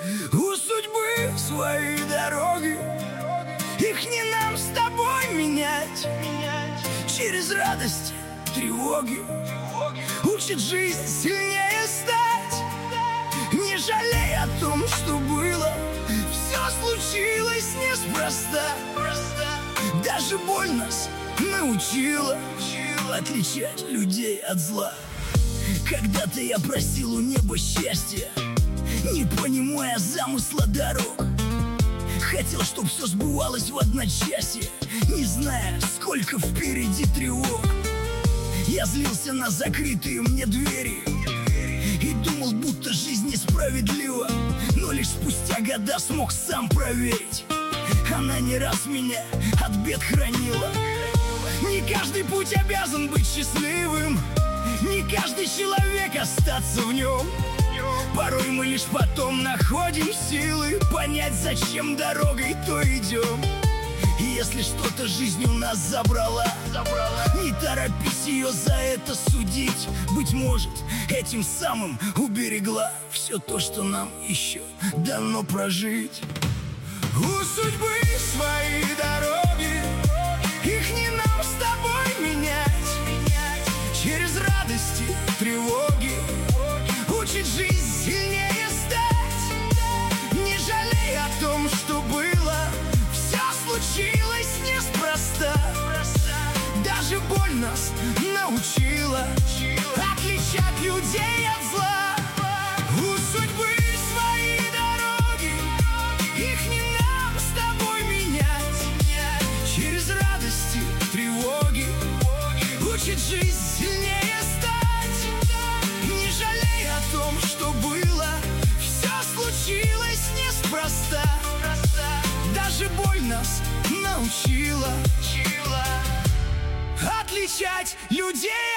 У судьбы свои дороги, их не нам с тобой менять. Через радость, тревоги учит жизнь сильнее стать. Не жалей о том, что было, все случилось неспроста. Даже боль нас научила отличать людей от зла. Когда-то я просил у неба счастья, не понимая замысла дорог. Хотел, чтоб все сбывалось в одночасье, не зная, сколько впереди тревог. Я злился на закрытые мне двери и думал, будто жизнь несправедлива. Но лишь спустя года смог сам проверить, она не раз меня от бед хранила. Не каждый путь обязан быть счастливым, не каждый человек остаться в нем. Порой мы лишь потом находим силы понять, зачем дорогой то идем. И если что-то жизнь у нас забрала, не торопись ее за это судить. Быть может, этим самым уберегла все то, что нам еще дано прожить. У судьбы свои дороги, их не нам с тобой менять. Через радости, тревоги учит жизнь сильнее стать. Не жалей о том, что было, все случилось неспроста. Даже боль нас научила отличать людей от зла. У судьбы свои дороги, их не нам с тобой менять. Через радости, тревоги учит жизнь сильнее стать. Не жалей о том, что было, все случилось неспроста. Даже боль нас научила отличать людей